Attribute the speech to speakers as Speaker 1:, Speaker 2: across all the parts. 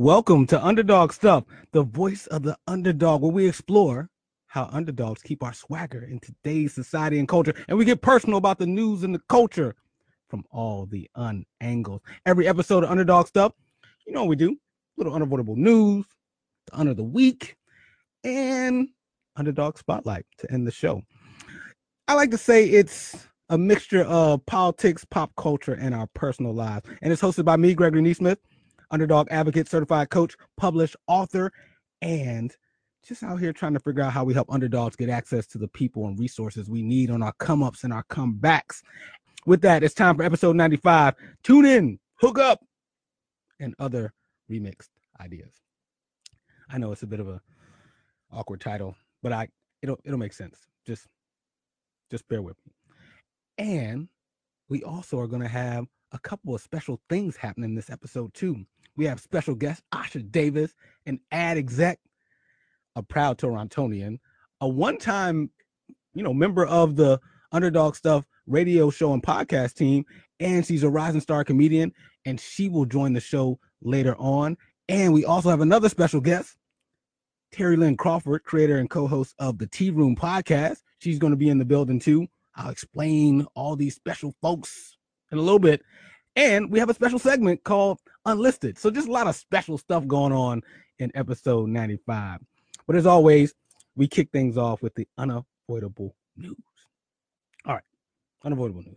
Speaker 1: Welcome to Underdog Stuff, the voice of the underdog, where we explore how underdogs keep our swagger in today's society and culture, and we get personal about the news and the culture from all the angles. Every episode of Underdog Stuff, you know what we do: little unavoidable news, the under the week, and Underdog Spotlight to end the show. I like to say it's a mixture of politics, pop culture, and our personal lives, and it's hosted by me, Gregory Neesmith, underdog advocate, certified coach, published author, and just out here trying to figure out how we help underdogs get access to the people and resources we need on our come-ups and our comebacks. With that, it's time for episode 95. Tune in, hook up, and other remixed ideas. I know it's a bit of a awkward title, but it'll make sense. Just bear with me. And we also are going to have a couple of special things happening in this episode too. We have special guest Asha Davis, an ad exec, a proud Torontonian, a one-time, member of the Underdog Stuff radio show and podcast team, and she's a rising star comedian, and she will join the show later on. And we also have another special guest, Terry Lynn Crawford, creator and co-host of the Tea Room podcast. She's going to be in the building too. I'll explain all these special folks in a little bit. And we have a special segment called Unlisted. So just a lot of special stuff going on in episode 95. But as always, we kick things off with the unavoidable news. All right, unavoidable news.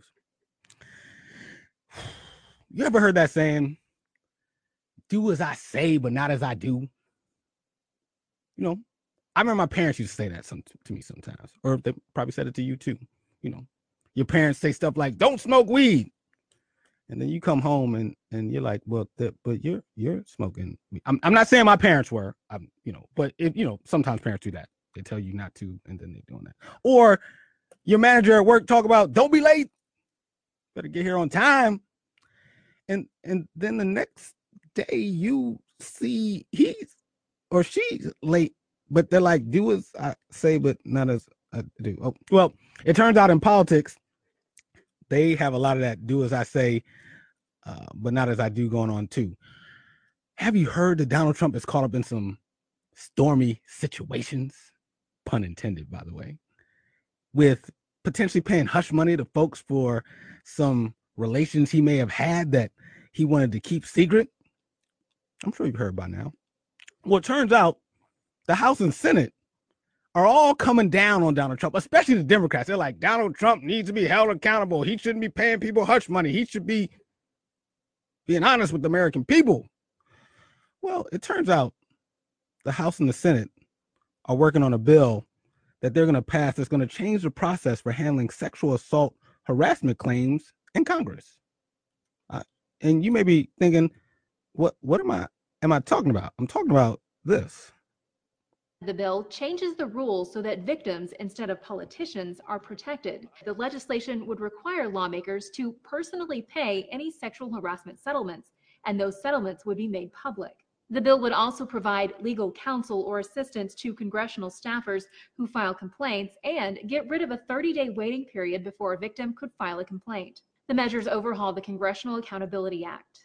Speaker 1: You ever heard that saying, do as I say, but not as I do? I remember my parents used to say that to me sometimes, or they probably said it to you too. Your parents say stuff like, don't smoke weed. And then you come home and you're like, well, but you're smoking. I'm not saying my parents were, but sometimes parents do that. They tell you not to, and then they're doing that. Or your manager at work talk about, don't be late. Better get here on time. And then the next day you see he's or she's late, but they're like, do as I say, but not as I do. Oh, well, it turns out in politics, they have a lot of that do as I say, but not as I do going on too. Have you heard that Donald Trump is caught up in some stormy situations, pun intended, by the way, with potentially paying hush money to folks for some relations he may have had that he wanted to keep secret? I'm sure you've heard by now. Well, it turns out the House and Senate are all coming down on Donald Trump, especially the Democrats. They're like, Donald Trump needs to be held accountable. He shouldn't be paying people hush money. He should be being honest with the American people. Well, it turns out the House and the Senate are working on a bill that they're going to pass that's going to change the process for handling sexual assault harassment claims in Congress. And you may be thinking, what am I talking about? I'm talking about this.
Speaker 2: The bill changes the rules so that victims, instead of politicians, are protected. The legislation would require lawmakers to personally pay any sexual harassment settlements, and those settlements would be made public. The bill would also provide legal counsel or assistance to congressional staffers who file complaints and get rid of a 30-day waiting period before a victim could file a complaint. The measures overhaul the Congressional Accountability Act.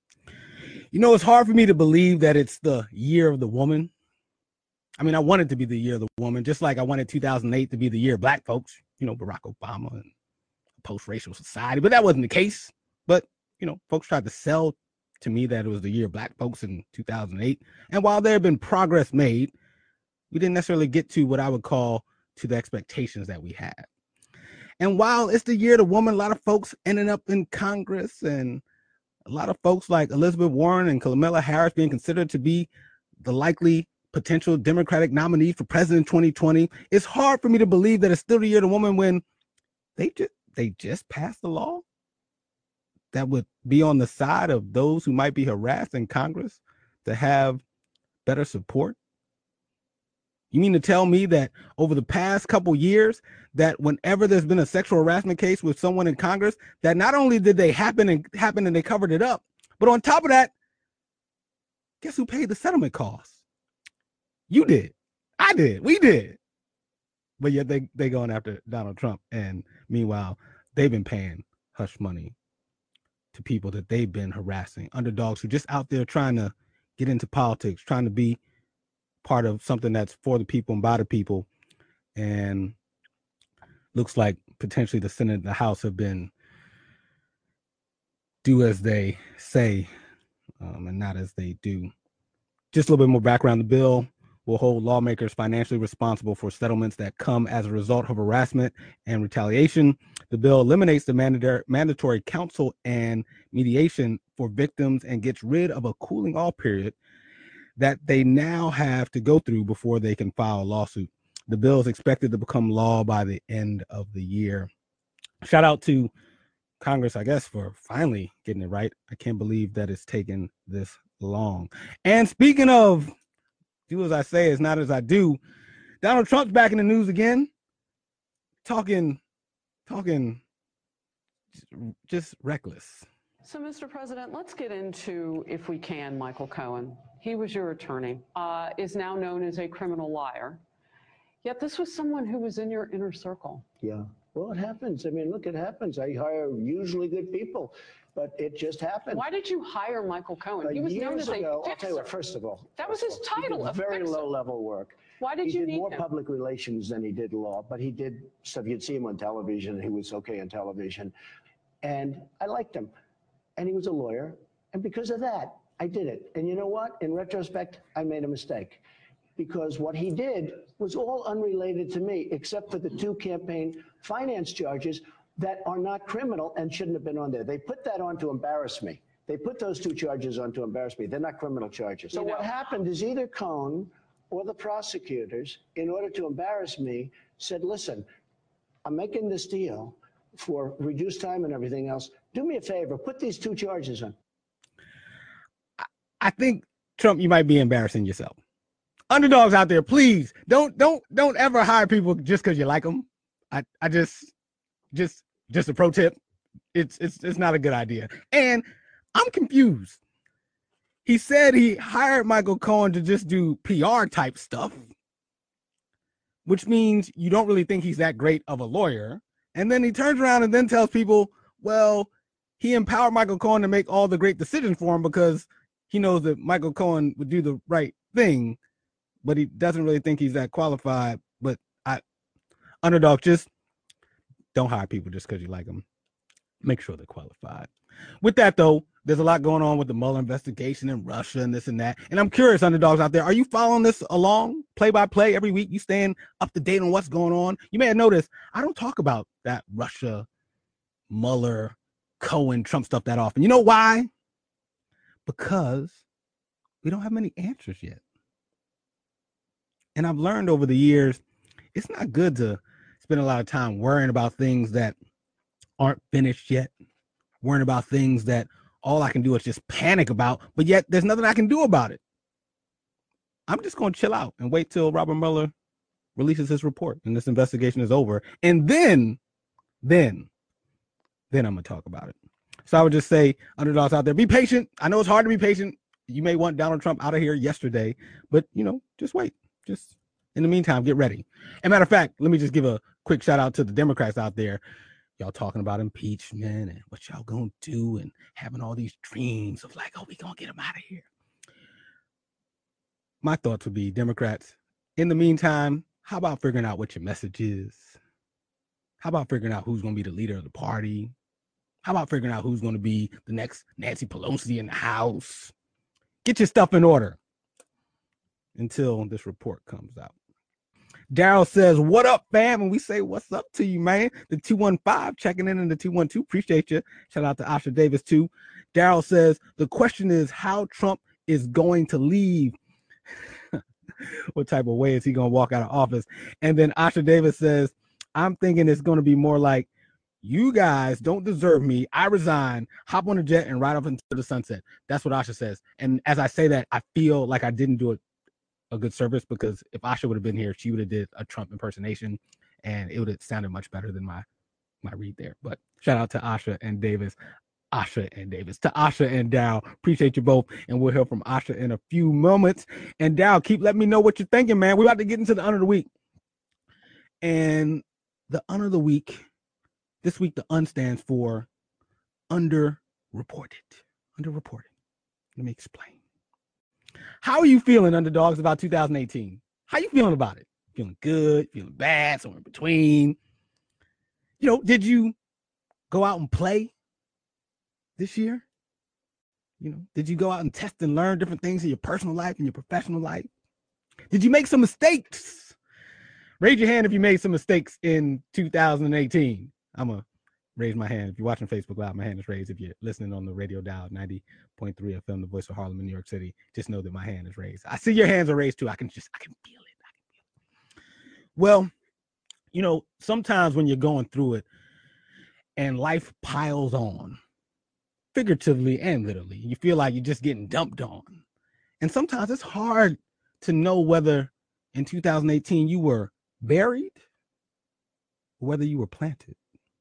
Speaker 1: It's hard for me to believe that it's the year of the woman. I mean, I want it to be the year of the woman, just like I wanted 2008 to be the year of black folks, Barack Obama and a post-racial society, but that wasn't the case. But, folks tried to sell to me that it was the year of black folks in 2008. And while there had been progress made, we didn't necessarily get to what I would call to the expectations that we had. And while it's the year of the woman, a lot of folks ended up in Congress, and a lot of folks like Elizabeth Warren and Kamala Harris being considered to be the likely potential Democratic nominee for president in 2020. It's hard for me to believe that it's still the year of the woman when they just passed a law that would be on the side of those who might be harassed in Congress to have better support. You mean to tell me that over the past couple years, that whenever there's been a sexual harassment case with someone in Congress, that not only did they happen and they covered it up, but on top of that, guess who paid the settlement costs? You did. I did. We did. But yet they going after Donald Trump. And meanwhile, they've been paying hush money to people that they've been harassing, underdogs who just out there trying to get into politics, trying to be part of something that's for the people and by the people. And looks like potentially the Senate and the House have been do as they say and not as they do. Just a little bit more background. The bill will hold lawmakers financially responsible for settlements that come as a result of harassment and retaliation. The bill eliminates the mandatory counsel and mediation for victims and gets rid of a cooling off period that they now have to go through before they can file a lawsuit. The bill is expected to become law by the end of the year. Shout out to Congress, I guess, for finally getting it right. I can't believe that it's taken this long. And speaking of do as I say is not as I do, Donald Trump's back in the news again, talking just reckless.
Speaker 3: So, Mr. President, let's get into, if we can, Michael Cohen. He was your attorney, is now known as a criminal liar. Yet this was someone who was in your inner circle.
Speaker 4: Yeah. Well, it happens. I mean, look, it happens. I hire usually good people, but it just happened.
Speaker 3: Why did you hire Michael Cohen? He was known as a fixer.
Speaker 4: I'll tell you what, first of all.
Speaker 3: That was his title, a
Speaker 4: very low-level work.
Speaker 3: Why did you need him?
Speaker 4: He did more public relations than he did law, but he did stuff. You'd see him on television. He was okay on television. And I liked him. And he was a lawyer. And because of that, I did it. And you know what? In retrospect, I made a mistake. Because what he did was all unrelated to me, except for the 2 campaign finance charges that are not criminal and shouldn't have been on there. They put that on to embarrass me. They put those 2 charges on to embarrass me. They're not criminal charges. So what happened is either Cohen or the prosecutors, in order to embarrass me, said, listen, I'm making this deal for reduced time and everything else. Do me a favor, put these 2 charges on.
Speaker 1: I think, Trump, you might be embarrassing yourself. Underdogs out there, please don't ever hire people just because you like them. I just a pro tip. It's not a good idea. And I'm confused. He said he hired Michael Cohen to just do PR type stuff, which means you don't really think he's that great of a lawyer. And then he turns around and then tells people, well, he empowered Michael Cohen to make all the great decisions for him because he knows that Michael Cohen would do the right thing. But he doesn't really think he's that qualified. But underdog, just don't hire people just because you like them. Make sure they're qualified. With that, though, there's a lot going on with the Mueller investigation in Russia and this and that. And I'm curious, underdogs out there, are you following this along play by play every week? You staying up to date on what's going on? You may have noticed I don't talk about that Russia, Mueller, Cohen, Trump stuff that often. You know why? Because we don't have many answers yet. And I've learned over the years, it's not good to spend a lot of time worrying about things that aren't finished yet, worrying about things that all I can do is just panic about, but yet there's nothing I can do about it. I'm just going to chill out and wait till Robert Mueller releases his report and this investigation is over. And then I'm going to talk about it. So I would just say, underdogs out there, be patient. I know it's hard to be patient. You may want Donald Trump out of here yesterday, but, just wait. Just in the meantime, get ready. As a matter of fact, let me just give a quick shout out to the Democrats out there. Y'all talking about impeachment and what y'all gonna do and having all these dreams of like, oh, we gonna get him out of here. My thoughts would be, Democrats, in the meantime, how about figuring out what your message is? How about figuring out who's gonna be the leader of the party? How about figuring out who's gonna be the next Nancy Pelosi in the House? Get your stuff in order until this report comes out. Daryl says, what up, fam? And we say, what's up to you, man? The 215 checking in the 212. Appreciate you. Shout out to Asha Davis, too. Daryl says, the question is how Trump is going to leave. What type of way is he going to walk out of office? And then Asha Davis says, I'm thinking it's going to be more like, you guys don't deserve me. I resign, hop on a jet, and ride off into the sunset. That's what Asha says. And as I say that, I feel like I didn't do a good service, because if Asha would have been here, she would have did a Trump impersonation and it would have sounded much better than my read there. But shout out to Asha and Davis. To Asha and Dow. Appreciate you both. And we'll hear from Asha in a few moments. And Dow, keep letting me know what you're thinking, man. We're about to get into the under of the week. And the under of the week, this week, the UN stands for underreported. Underreported. Let me explain. How are you feeling, underdogs, about 2018? How you feeling about it? Feeling good? Feeling bad? Somewhere in between? Did you go out and play this year? Did you go out and test and learn different things in your personal life and your professional life? Did you make some mistakes? Raise your hand if you made some mistakes in 2018. I'm going to raise my hand. If you're watching Facebook Live, my hand is raised. If you're listening on the radio dial, 90.3 FM, the voice of Harlem in New York City, just know that my hand is raised. I see your hands are raised too. I can feel it. Well, sometimes when you're going through it and life piles on, figuratively and literally, you feel like you're just getting dumped on. And sometimes it's hard to know whether in 2018 you were buried or whether you were planted.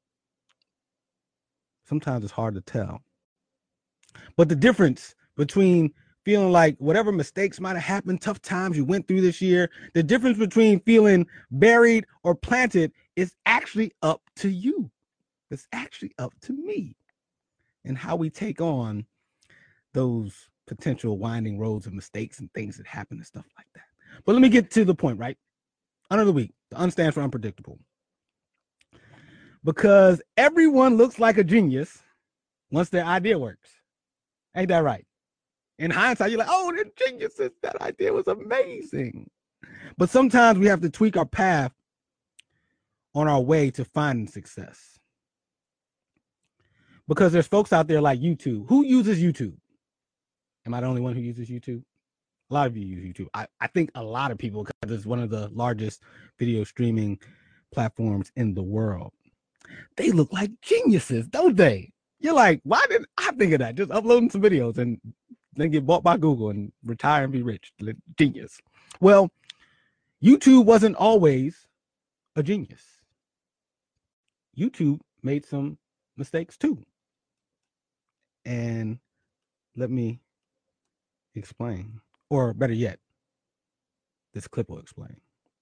Speaker 1: Sometimes it's hard to tell. But the difference between feeling like whatever mistakes might have happened, tough times you went through this year, the difference between feeling buried or planted is actually up to you. It's actually up to me and how we take on those potential winding roads of mistakes and things that happen and stuff like that. But let me get to the point, right? Under the week, the UN stands for unpredictable. Because everyone looks like a genius once their idea works. Ain't that right? In hindsight, you're like, oh, they're geniuses. That idea was amazing. But sometimes we have to tweak our path on our way to finding success. Because there's folks out there like YouTube. Who uses YouTube? Am I the only one who uses YouTube? A lot of you use YouTube. I think a lot of people, because it's one of the largest video streaming platforms in the world. They look like geniuses, don't they? You're like, why didn't I think of that? Just uploading some videos and then get bought by Google and retire and be rich. Genius. Well, YouTube wasn't always a genius. YouTube made some mistakes too. And let me explain. Or better yet, this clip will explain.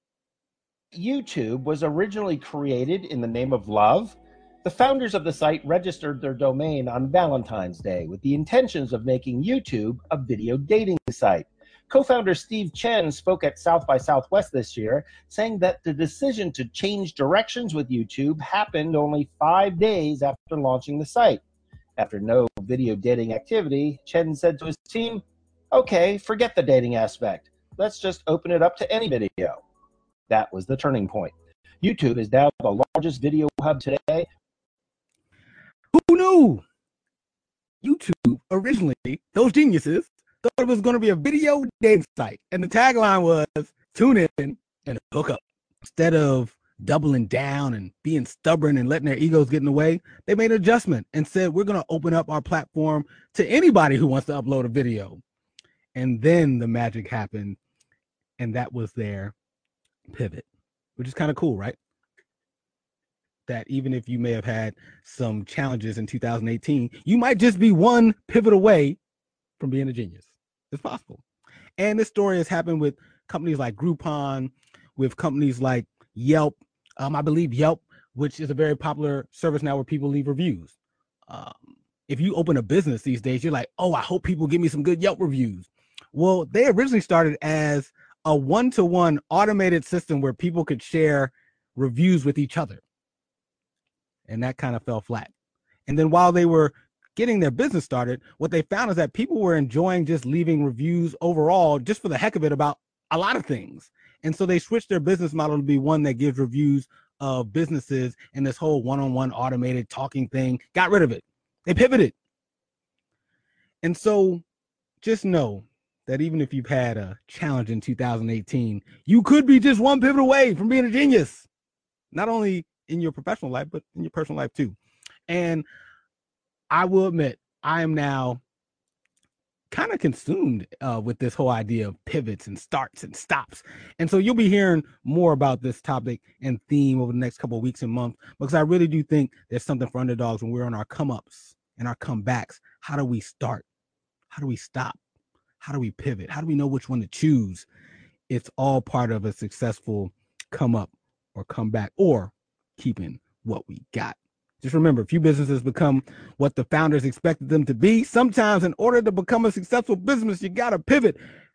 Speaker 5: YouTube was originally created in the name of love. The founders of the site registered their domain on Valentine's Day with the intentions of making YouTube a video dating site. Co-founder Steve Chen spoke at South by Southwest this year, saying that the decision to change directions with YouTube happened only 5 days after launching the site. After no video dating activity, Chen said to his team, okay, forget the dating aspect. Let's just open it up to any video. That was the turning point. YouTube is now the largest video hub today.
Speaker 1: Who knew? YouTube originally, those geniuses, thought it was going to be a video dating site. And the tagline was, tune in and hook up. Instead of doubling down and being stubborn and letting their egos get in the way, they made an adjustment and said, we're going to open up our platform to anybody who wants to upload a video. And then the magic happened, and that was their pivot, which is kind of cool, right? That even if you may have had some challenges in 2018, you might just be one pivot away from being a genius. It's possible. And this story has happened with companies like Groupon, with companies like Yelp. I believe Yelp, which is a very popular service now where people leave reviews. If you open a business these days, you're like, oh, I hope people give me some good Yelp reviews. Well, they originally started as a one-to-one automated system where people could share reviews with each other. And that kind of fell flat. And then while they were getting their business started, what they found is that people were enjoying just leaving reviews overall, just for the heck of it, about a lot of things. And so they switched their business model to be one that gives reviews of businesses, and this whole one-on-one automated talking thing, got rid of it. They pivoted. And so just know that even if you've had a challenge in 2018, you could be just one pivot away from being a genius, not only in your professional life, but in your personal life too. And I will admit, I am now kind of consumed with this whole idea of pivots and starts and stops. And so you'll be hearing more about this topic and theme over the next couple of weeks and months, because I really do think there's something for underdogs when we're on our come-ups and our comebacks. How do we start? How do we stop? How do we pivot? How do we know which one to choose? It's all part of a successful come up or come back, or keeping what we got. Just remember, few businesses become what the founders expected them to be. Sometimes in order to become a successful business, you got to pivot.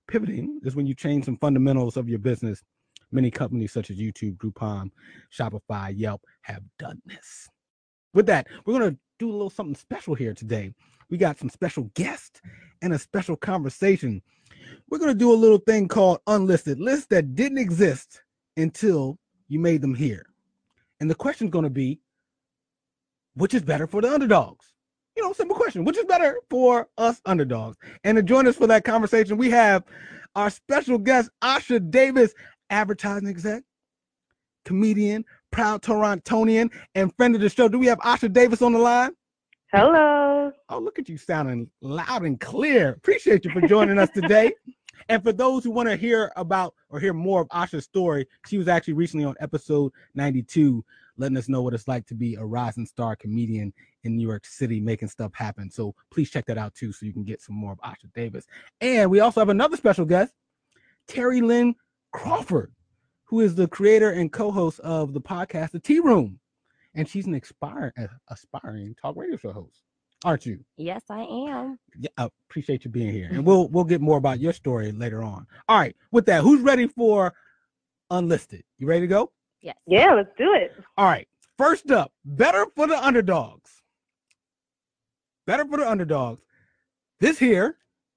Speaker 1: Pivoting is when you change some fundamentals of your business. Many companies such as YouTube, Groupon, Shopify, Yelp have done this. With that, we're going to do a little something special here today. We got some special guests and a special conversation. We're going to do a little thing called Unlisted, lists that didn't exist until you made them here. And the question is going to be, which is better for the underdogs? You know, simple question. Which is better for us underdogs? And to join us for that conversation, we have our special guest, Asha Davis, advertising exec, comedian, proud Torontonian, and friend of the show. Do we have Asha Davis on the line?
Speaker 6: Hello.
Speaker 1: Oh, look at you sounding loud and clear. Appreciate you for joining us today. And for those who want to hear about or hear more of Asha's story, she was actually recently on episode 92, letting us know what it's like to be a rising star comedian in New York City, making stuff happen. So please check that out too, so you can get some more of Asha Davis. And we also have another special guest, Terry Lynn Crawford, who is the creator and co-host of the podcast, The Tea Room. And she's an aspiring talk radio show host, aren't you?
Speaker 6: Yes, I am.
Speaker 1: Yeah, I appreciate you being here. And we'll get more about your story later on. All right, with that, who's ready for Unlisted? You ready to go?
Speaker 6: Yes. Yeah, let's do it.
Speaker 1: All right, first up, better for the underdogs. Better for the underdogs. This here.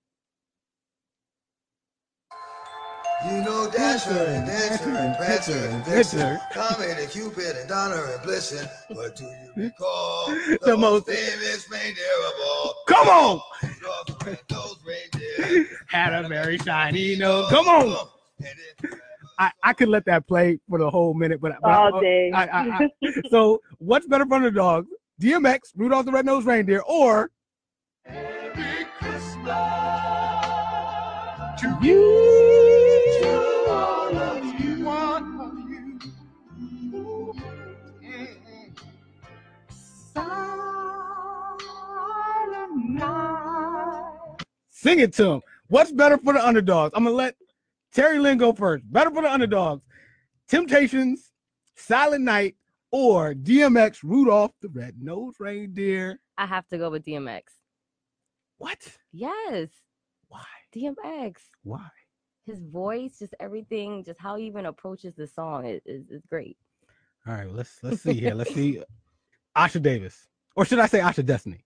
Speaker 7: You know Dasher and Dancer and Prancer and Vixen, Comet and Cupid and Donner and Blitzen. What do you recall? The most famous reindeer of all.
Speaker 1: Come on!
Speaker 7: Those reindeer
Speaker 1: had a very shiny nose. Come on! I could let that play for the whole minute, but
Speaker 6: all day.
Speaker 1: So, what's better for underdogs? DMX, Rudolph the Red-Nosed Reindeer, or
Speaker 7: Merry Christmas
Speaker 1: to you?
Speaker 7: all of you, one of you. Silent night.
Speaker 1: Sing it to him. What's better for the underdogs? I'm gonna let Terry Lynn go first. Better for the underdogs: Temptations, Silent Night, or DMX, Rudolph the Red-Nosed Reindeer.
Speaker 6: I have to go with DMX.
Speaker 1: What?
Speaker 6: Yes.
Speaker 1: Why?
Speaker 6: DMX.
Speaker 1: Why?
Speaker 6: His voice, just everything, just how he even approaches the song is great.
Speaker 1: All right, well, let's see here. Let's see. Asha Davis, or should I say Asha Destiny?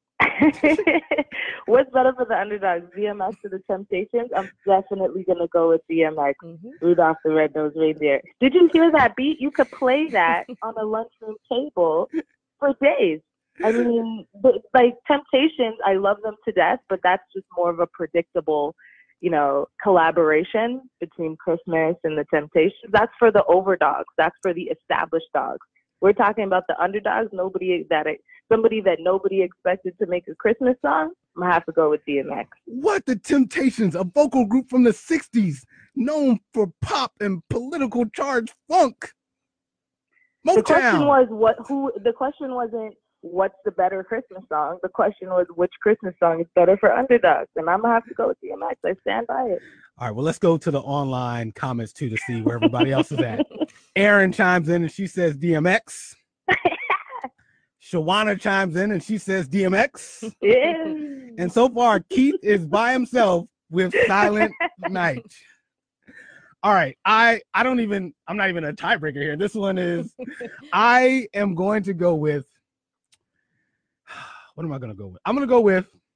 Speaker 8: What's better for the underdogs, DMX or the Temptations? I'm definitely going to go with DMX, Rudolph the Red-Nosed Reindeer. Did you hear that beat? You could play that on a lunchroom table for days. I mean, like Temptations, I love them to death, but that's just more of a predictable, collaboration between Christmas and the Temptations. That's for the overdogs. That's for the established dogs. We're talking about the underdogs, somebody that nobody expected to make a Christmas song. I'm going to have to go with DMX.
Speaker 1: What? The Temptations, a vocal group from the 60s, known for pop and political charged funk. Motown.
Speaker 8: The question wasn't what's the better Christmas song. The question was which Christmas song is better for underdogs. And I'm going to have to go with DMX. I stand by it.
Speaker 1: All right, well, let's go to the online comments, too, to see where everybody else is at. Erin chimes in, and she says DMX. Shawana chimes in, and she says DMX.
Speaker 8: Yeah.
Speaker 1: And so far, Keith is by himself with Silent Night. All right, I'm not even a tiebreaker here. This one is, I am going to go with, what am I going to go with? I'm going to go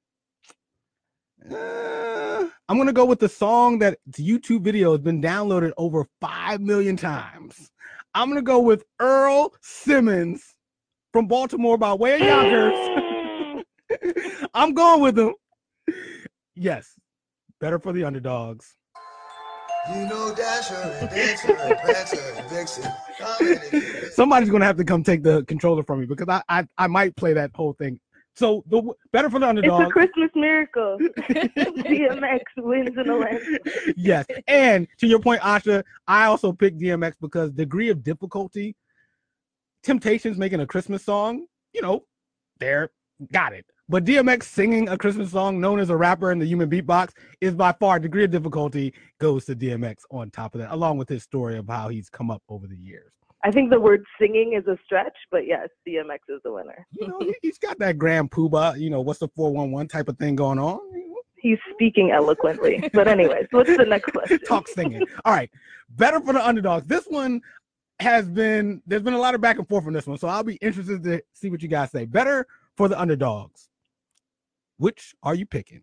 Speaker 1: with the song that the YouTube video has been downloaded over 5 million times. I'm going to go with Earl Simmons from Baltimore by way of Yonkers. I'm going with him. Yes, better for the underdogs.
Speaker 7: You know Dasher and Dancer and Prancer and Vixen.
Speaker 1: Somebody's going to have to come take the controller from me because I might play that whole thing. So the better for the underdog.
Speaker 8: It's a Christmas miracle. DMX wins in the land.
Speaker 1: Yes, and to your point, Asha, I also picked DMX because degree of difficulty. Temptations making a Christmas song, they're got it. But DMX singing a Christmas song, known as a rapper in the human beatbox, is by far degree of difficulty goes to DMX on top of that, along with his story of how he's come up over the years.
Speaker 8: I think the word singing is a stretch, but yes, DMX is the winner.
Speaker 1: He's got that Grand Poobah, what's the 411 type of thing going on.
Speaker 8: He's speaking eloquently. But anyways, what's the next question?
Speaker 1: Talk singing. All right. Better for the underdogs. This one there's been a lot of back and forth on this one, so I'll be interested to see what you guys say. Better for the underdogs. Which are you picking?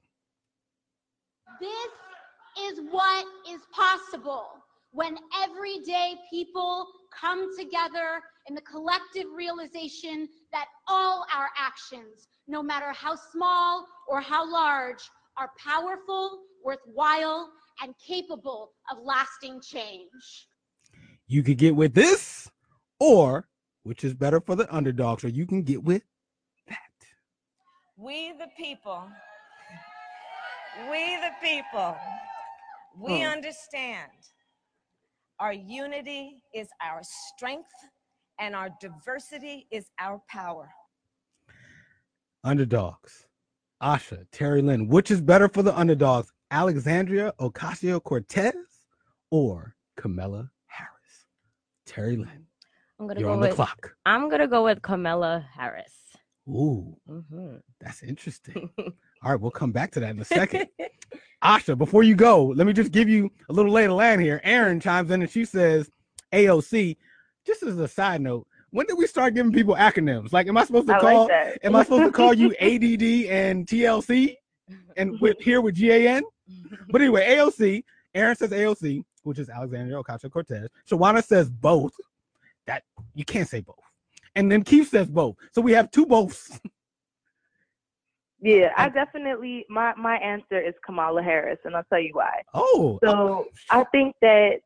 Speaker 9: This is what is possible when everyday people come together in the collective realization that all our actions, no matter how small or how large, are powerful, worthwhile, and capable of lasting change.
Speaker 1: You could get with this, or which is better for the underdogs, or you can get with that.
Speaker 10: We the people, we understand our unity is our strength and our diversity is our power.
Speaker 1: Underdogs. Asha, Terry Lynn, which is better for the underdogs, Alexandria Ocasio-Cortez or Kamala Harris? Terry Lynn, you're on the clock.
Speaker 6: I'm going to go with Kamala Harris.
Speaker 1: Ooh, that's interesting. All right, we'll come back to that in a second. Asha, before you go, let me just give you a little lay of the land here. Erin chimes in and she says, AOC, just as a side note, when did we start giving people acronyms? Like, am I supposed to call you ADD and TLC and with GAN? But anyway, AOC, Erin says AOC, which is Alexandria Ocasio-Cortez. Shawana says both. That you can't say both. And then Keith says both. So we have two boths.
Speaker 8: Yeah, I definitely, my answer is Kamala Harris, and I'll tell you why. So I think that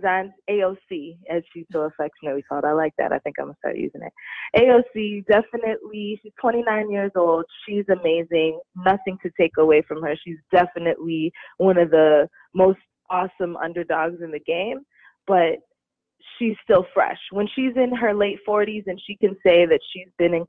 Speaker 8: AOC, as she's so affectionately called, I like that. I think I'm going to start using it. AOC, definitely, she's 29 years old. She's amazing. Nothing to take away from her. She's definitely one of the most awesome underdogs in the game, but she's still fresh. When she's in her late 40s and she can say that she's been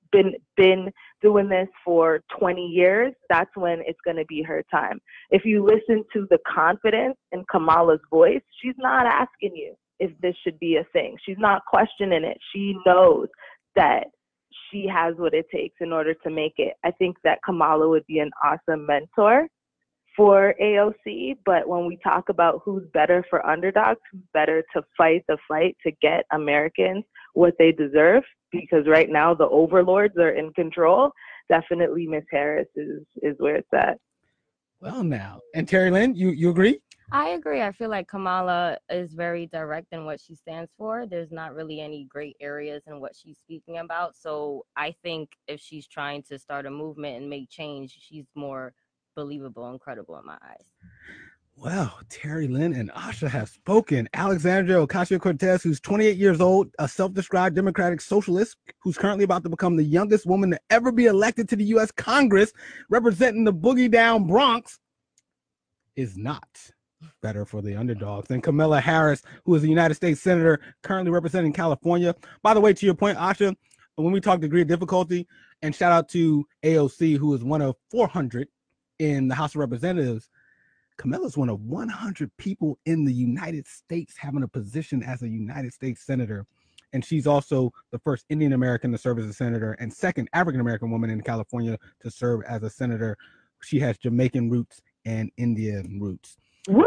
Speaker 8: doing this for 20 years, that's when it's going to be her time. If you listen to the confidence in Kamala's voice, she's not asking you if this should be a thing. She's not questioning it. She knows that she has what it takes in order to make it. I think that Kamala would be an awesome mentor for AOC, but when we talk about who's better for underdogs, who's better to fight the fight to get Americans what they deserve, because right now the overlords are in control, definitely Miss Harris is where it's at.
Speaker 1: Well, now, and Terry Lynn, you agree?
Speaker 6: I agree. I feel like Kamala is very direct in what she stands for. There's not really any gray areas in what she's speaking about. So I think if she's trying to start a movement and make change, she's more believable and credible in my eyes.
Speaker 1: Well, Terry Lynn and Asha have spoken. Alexandria Ocasio-Cortez, who's 28 years old, a self-described democratic socialist who's currently about to become the youngest woman to ever be elected to the U.S. Congress, representing the boogie down Bronx, is not better for the underdogs than Kamala Harris, who is a United States Senator currently representing California. By the way, to your point, Asha, when we talk degree of difficulty, and shout out to AOC, who is one of 400 in the House of Representatives, Kamala's one of 100 people in the United States having a position as a United States Senator. And she's also the first Indian American to serve as a senator and second African American woman in California to serve as a senator. She has Jamaican roots and Indian roots.
Speaker 8: Woo!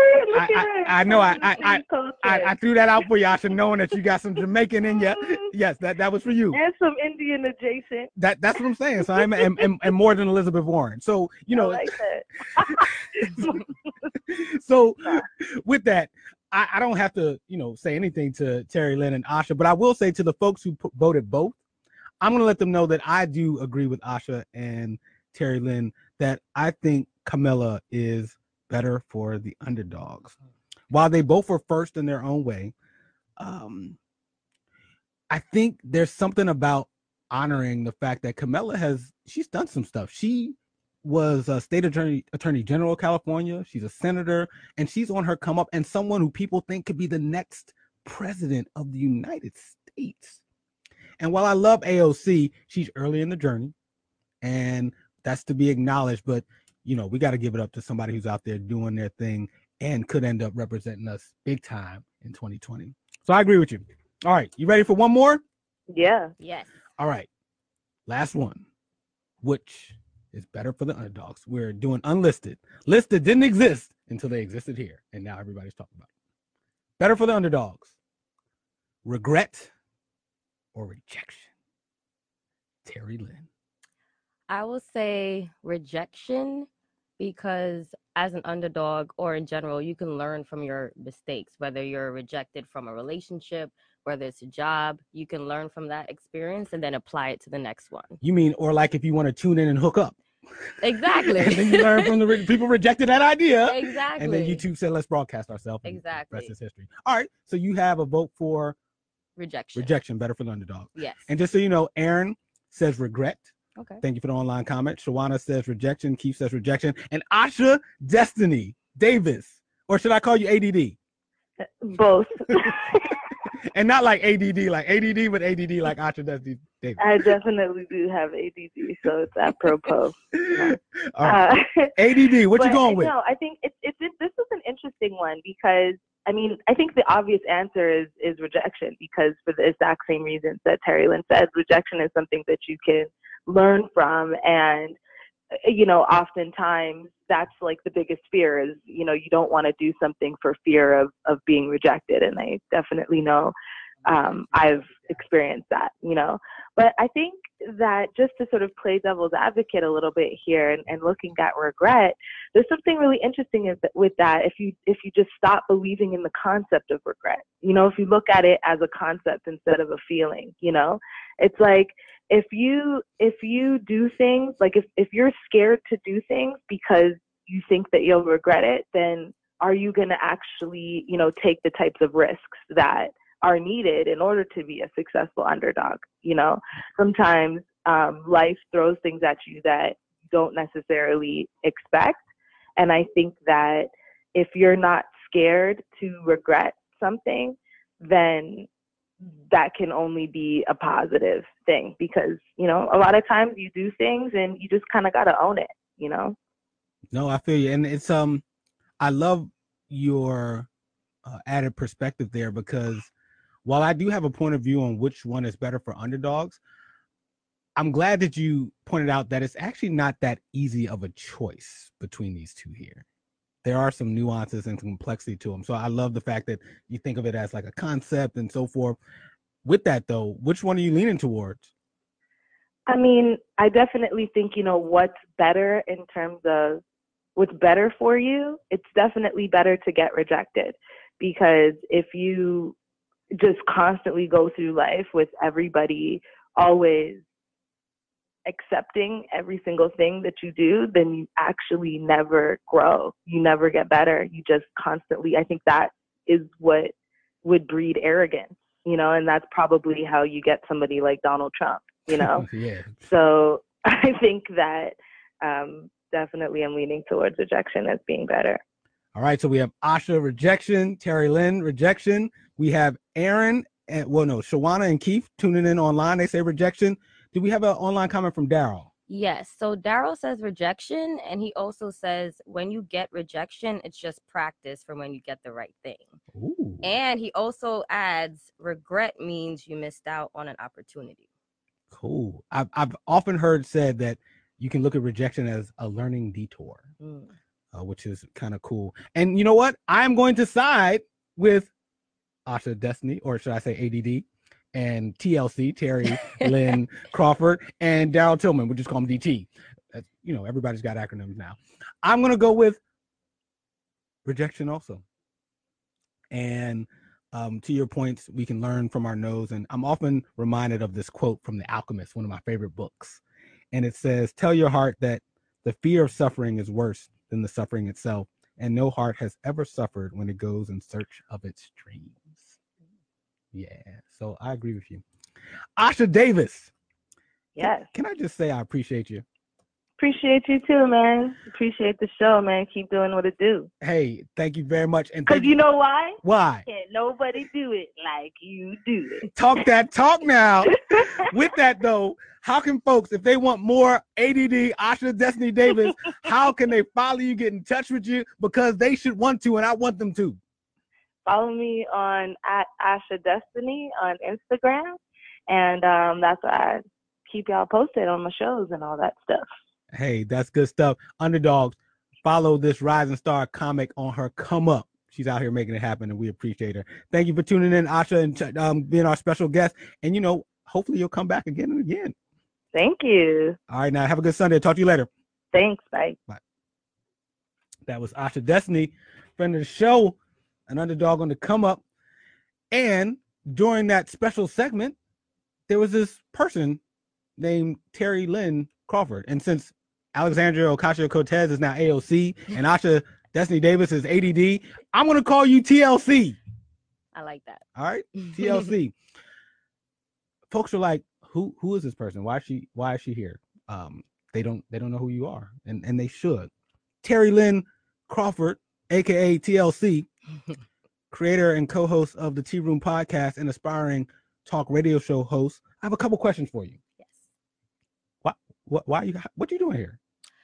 Speaker 1: I know I threw that out for you, Asha, knowing that you got some Jamaican in you. Yes, that was for you.
Speaker 8: And some Indian adjacent.
Speaker 1: That's what I'm saying. So I'm and more than Elizabeth Warren. So I like that. So with that, I don't have to say anything to Terry Lynn and Asha, but I will say to the folks who voted both, I'm going to let them know that I do agree with Asha and Terry Lynn that I think Kamala is better for the underdogs. While they both were first in their own way, I think there's something about honoring the fact that Kamala she's done some stuff. She was a state attorney general of California. She's a senator, and she's on her come up and someone who people think could be the next president of the United States. And while I love AOC, she's early in the journey, and that's to be acknowledged. But we got to give it up to somebody who's out there doing their thing and could end up representing us big time in 2020. So I agree with you. All right. You ready for one more?
Speaker 8: Yeah.
Speaker 6: Yes.
Speaker 1: All right. Last one. Which is better for the underdogs. We're doing unlisted. Listed didn't exist until they existed here, and now everybody's talking about it. Better for the underdogs. Regret or rejection? Terry Lynn.
Speaker 6: I will say rejection, because as an underdog or in general, you can learn from your mistakes, whether you're rejected from a relationship, whether it's a job, you can learn from that experience and then apply it to the next one.
Speaker 1: You mean, or like if you want to tune in and hook up.
Speaker 6: Exactly.
Speaker 1: And then you learn from the people rejected that idea.
Speaker 6: Exactly.
Speaker 1: And then YouTube said, let's broadcast ourselves.
Speaker 6: Exactly.
Speaker 1: Rest is history. All right. So you have a vote for
Speaker 6: rejection.
Speaker 1: Rejection, better for the underdog.
Speaker 6: Yes.
Speaker 1: And just so you know, Aaron says regret.
Speaker 6: Okay.
Speaker 1: Thank you for the online comment. Shawana says rejection. Keith says rejection. And Asha Destiny Davis, or should I call you ADD?
Speaker 8: Both.
Speaker 1: And not like ADD, like ADD, but ADD like Asha Destiny Davis.
Speaker 8: I definitely do have ADD, so it's apropos.
Speaker 1: All right. ADD, what you going with?
Speaker 8: No, I think this is an interesting one because I mean, I think the obvious answer is rejection, because for the exact same reasons that Terry Lynn said, rejection is something that you can learn from. And, you know, oftentimes that's like the biggest fear is, you know, you don't want to do something for fear of being rejected. And I definitely know I've experienced that, you know. But I think that just to sort of play devil's advocate a little bit here and looking at regret, there's something really interesting with that if you just stop believing in the concept of regret. You know, if you look at it as a concept instead of a feeling, you know, it's like if you do things, like if you're scared to do things because you think that you'll regret it, then are you going to actually, you know, take the types of risks that are needed in order to be a successful underdog? You know, sometimes life throws things at you that you don't necessarily expect. And I think that if you're not scared to regret something, then that can only be a positive thing, because, you know, a lot of times you do things and you just kind of got to own it, you know?
Speaker 1: No, I feel you. And it's, I love your added perspective there, because while I do have a point of view on which one is better for underdogs, I'm glad that you pointed out that it's actually not that easy of a choice between these two here. There are some nuances and complexity to them. So I love the fact that you think of it as like a concept and so forth. With that, though, which one are you leaning towards?
Speaker 8: I mean, I definitely think, you know, what's better in terms of what's better for you, it's definitely better to get rejected, because if you just constantly go through life with everybody always accepting every single thing that you do, then you actually never grow. You never get better. You just constantly, I think that is what would breed arrogance, you know, and that's probably how you get somebody like Donald Trump, you know?
Speaker 1: Yeah.
Speaker 8: So I think that definitely I'm leaning towards rejection as being better.
Speaker 1: All right. So we have Asha rejection, Terry Lynn rejection. We have Aaron and Shawana and Keith tuning in online. They say rejection. Do we have an online comment from Daryl?
Speaker 6: Yes. So Daryl says rejection, and he also says when you get rejection, it's just practice for when you get the right thing.
Speaker 1: Ooh.
Speaker 6: And he also adds regret means you missed out on an opportunity.
Speaker 1: Cool. I've often heard said that you can look at rejection as a learning detour, which is kind of cool. And you know what? I'm going to side with Asha Destiny, or should I say ADD, and TLC, Terry Lynn Crawford, and Daryl Tillman. We'll just call him DT. You know, everybody's got acronyms now. I'm going to go with rejection also. And to your points, we can learn from our no's. And I'm often reminded of this quote from The Alchemist, one of my favorite books. And it says, tell your heart that the fear of suffering is worse than the suffering itself, and no heart has ever suffered when it goes in search of its dreams. Yeah, so I agree with you. Asha Davis.
Speaker 8: Yes.
Speaker 1: Can I just say I appreciate you?
Speaker 8: Appreciate you too, man. Appreciate the show, man. Keep doing what it do.
Speaker 1: Hey, thank you very much. And
Speaker 8: because you know why?
Speaker 1: Why?
Speaker 8: Can't nobody do it like you do it.
Speaker 1: Talk that talk now. With that though, how can folks, if they want more ADD, Asha Destiny Davis, how can they follow you, get in touch with you? Because they should want to, and I want them to.
Speaker 8: Follow me on @Asha Destiny on Instagram, and that's why I keep y'all posted on my shows and all that stuff.
Speaker 1: Hey, that's good stuff. Underdogs, follow this rising star comic on her come up. She's out here making it happen, and we appreciate her. Thank you for tuning in, Asha, and being our special guest. And, you know, hopefully you'll come back again and again.
Speaker 8: Thank you.
Speaker 1: All right, now have a good Sunday. Talk to you later.
Speaker 8: Thanks. Bye.
Speaker 1: Bye. That was Asha Destiny, friend of the show, an underdog on the come up. And during that special segment, there was this person named Terry Lynn Crawford. And since Alexandria Ocasio-Cortez is now AOC and Asha Destiny Davis is ADD, I'm going to call you TLC.
Speaker 6: I like that.
Speaker 1: All right, TLC. Folks are like, who is this person? Why is she here? They don't know who you are, and they should. Terry Lynn Crawford, aka TLC, creator and co-host of the Tea Room podcast and aspiring talk radio show host. I have a couple questions for you.
Speaker 6: Yes.
Speaker 1: What you doing here?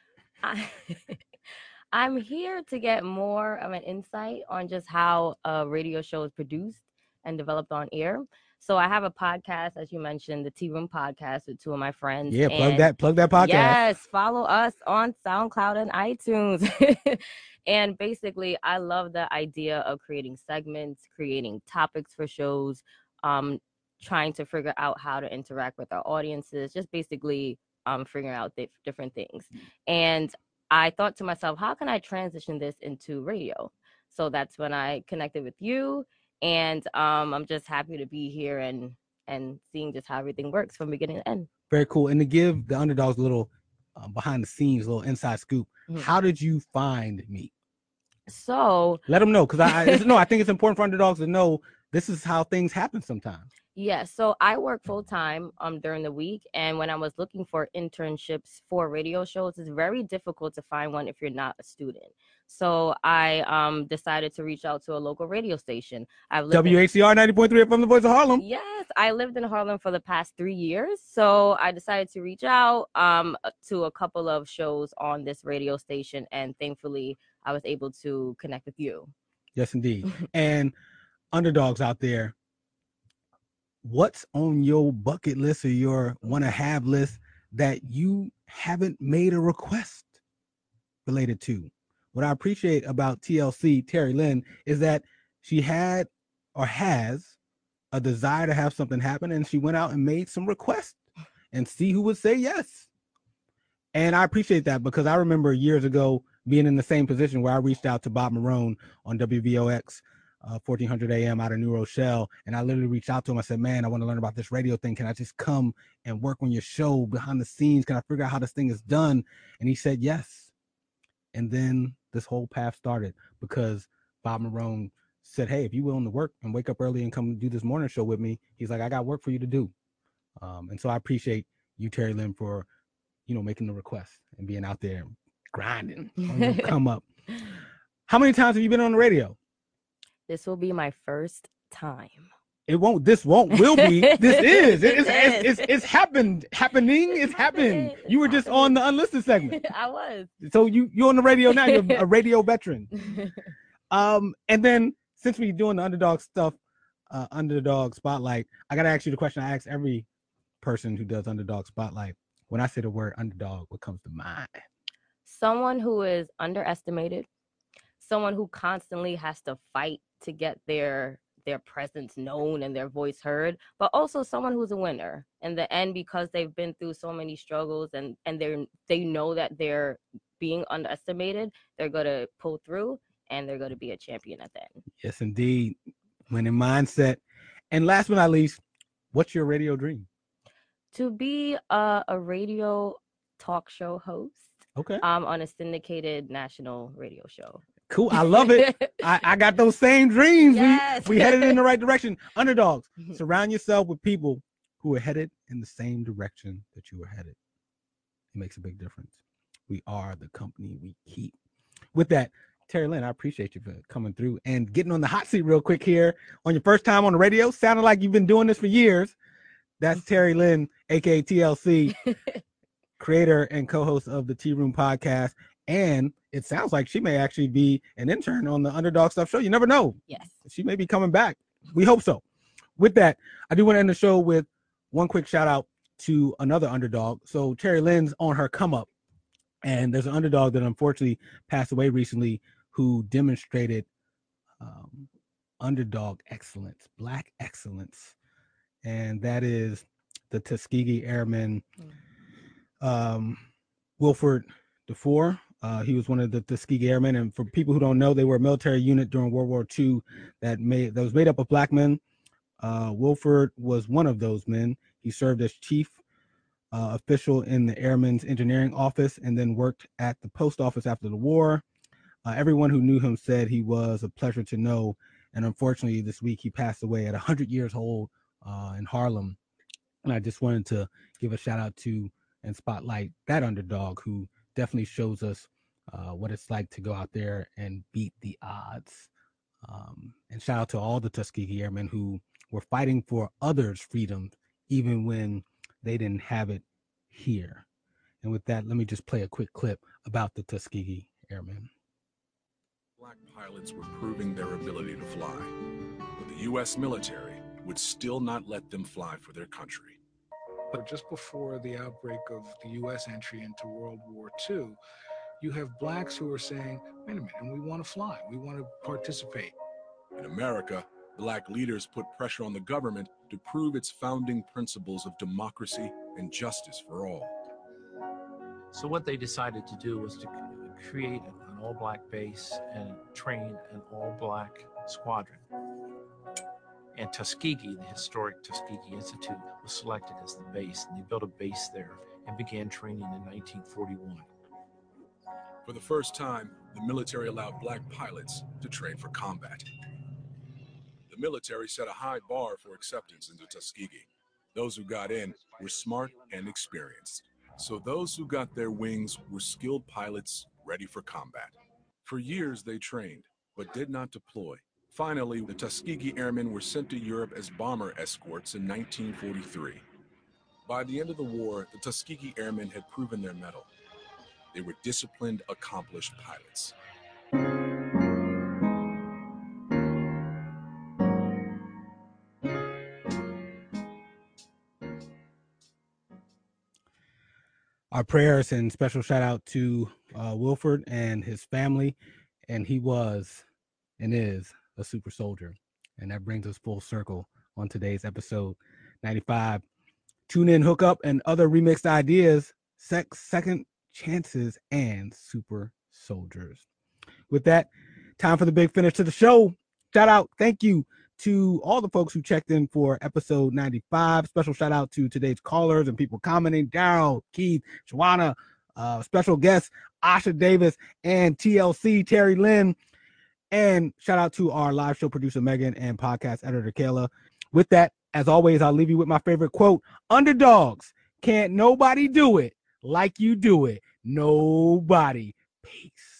Speaker 6: I'm here to get more of an insight on just how a radio show is produced and developed on air. So I have a podcast, as you mentioned, the Tea Room podcast with two of my friends.
Speaker 1: Yeah, plug that podcast.
Speaker 6: Yes, follow us on SoundCloud and iTunes. And basically, I love the idea of creating segments, creating topics for shows, trying to figure out how to interact with our audiences, just basically figuring out different things. And I thought to myself, how can I transition this into radio? So that's when I connected with you. And I'm just happy to be here and seeing just how everything works from beginning to end.
Speaker 1: Very cool. And to give the underdogs a little behind the scenes, a little inside scoop, how did you find me?
Speaker 6: So
Speaker 1: let them know, because I think it's important for underdogs to know this is how things happen sometimes.
Speaker 6: Yeah, so I work full time during the week, and when I was looking for internships for radio shows, it's very difficult to find one if you're not a student. So I decided to reach out to a local radio station.
Speaker 1: WHCR 90.3 from the Voice of Harlem.
Speaker 6: Yes, I lived in Harlem for the past 3 years, so I decided to reach out to a couple of shows on this radio station, and thankfully I was able to connect with you.
Speaker 1: Yes, indeed. And underdogs out there, what's on your bucket list or your want-to-have list that you haven't made a request related to? What I appreciate about TLC, Terry Lynn, is that she had or has a desire to have something happen, and she went out and made some requests and see who would say yes. And I appreciate that, because I remember years ago being in the same position where I reached out to Bob Marone on WVOX 1400 AM out of New Rochelle, and I literally reached out to him. I said, man, I want to learn about this radio thing. Can I just come and work on your show behind the scenes? Can I figure out how this thing is done? And he said yes. And then this whole path started, because Bob Marone said, hey, if you're willing to work and wake up early and come do this morning show with me, he's like, I got work for you to do. And so I appreciate you, Terry Lynn, for making the request and being out there grinding on your come up. How many times have you been on the radio?
Speaker 6: This will be my first time.
Speaker 1: Will be. This is. It's happening. It's happened. You were just on the unlisted segment.
Speaker 6: I was.
Speaker 1: So you're on the radio now. You're a radio veteran. And then since we're doing the underdog stuff, underdog spotlight, I gotta ask you the question I ask every person who does underdog spotlight. When I say the word underdog, what comes to mind?
Speaker 6: Someone who is underestimated, someone who constantly has to fight to get their presence known and their voice heard, but also someone who's a winner in the end, because they've been through so many struggles and they know that they're being underestimated. They're going to pull through and they're going to be a champion at the end.
Speaker 1: Yes, indeed. Winning mindset. And last but not least, what's your radio dream?
Speaker 6: To be a radio talk show host.
Speaker 1: Okay.
Speaker 6: On a syndicated national radio show.
Speaker 1: Cool. I love it. I got those same dreams.
Speaker 6: Yes.
Speaker 1: We headed in the right direction. Underdogs, surround yourself with people who are headed in the same direction that you are headed. It makes a big difference. We are the company we keep. With that, Terry Lynn, I appreciate you for coming through and getting on the hot seat real quick here on your first time on the radio. Sounded like you've been doing this for years. That's Terry Lynn, aka TLC, creator and co-host of the Tea Room podcast. And it sounds like she may actually be an intern on the Underdog Stuff show. You never know.
Speaker 6: Yes.
Speaker 1: She may be coming back. We hope so. With that, I do want to end the show with one quick shout out to another underdog. So Terry Lynn's on her come up. And there's an underdog that unfortunately passed away recently who demonstrated underdog excellence, Black excellence. And that is the Tuskegee Airman, Wilford DeFore. He was one of the Tuskegee Airmen. And for people who don't know, they were a military unit during World War II that was made up of Black men. Wilford was one of those men. He served as chief official in the Airmen's Engineering Office and then worked at the post office after the war. Everyone who knew him said he was a pleasure to know. And unfortunately, this week he passed away at 100 years old in Harlem. And I just wanted to give a shout out to and spotlight that underdog who definitely shows us what it's like to go out there and beat the odds. And shout out to all the Tuskegee Airmen who were fighting for others' freedom, even when they didn't have it here. And with that, let me just play a quick clip about the Tuskegee Airmen.
Speaker 11: Black pilots were proving their ability to fly, but the U.S. military would still not let them fly for their country.
Speaker 12: But just before the outbreak of the U.S. entry into World War II, you have blacks who are saying, wait a minute, and we want to fly, we want to participate.
Speaker 11: In America, Black leaders put pressure on the government to prove its founding principles of democracy and justice for all.
Speaker 13: So what they decided to do was to create an all-Black base and train an all-Black squadron. And Tuskegee, the historic Tuskegee Institute, was selected as the base, and they built a base there and began training in 1941.
Speaker 11: For the first time, the military allowed Black pilots to train for combat. The military set a high bar for acceptance into Tuskegee. Those who got in were smart and experienced. So those who got their wings were skilled pilots ready for combat. For years they trained, but did not deploy. Finally, the Tuskegee Airmen were sent to Europe as bomber escorts in 1943. By the end of the war, the Tuskegee Airmen had proven their mettle. They were disciplined, accomplished pilots.
Speaker 1: Our prayers and special shout out to Wilford and his family. And he was and is a super soldier. And that brings us full circle on today's episode 95. Tune in, hook up, and other remixed ideas, second chances, and super soldiers. With that, time for the big finish to the show. Shout out, thank you to all the folks who checked in for episode 95. Special shout out to today's callers and people commenting: Daryl, Keith, Joanna, special guests Asha Davis and TLC Terry Lynn. And shout out to our live show producer Megan and podcast editor Kayla. With that, as always, I'll leave you with my favorite quote: underdogs, can't nobody do it like you do it. Nobody. Peace.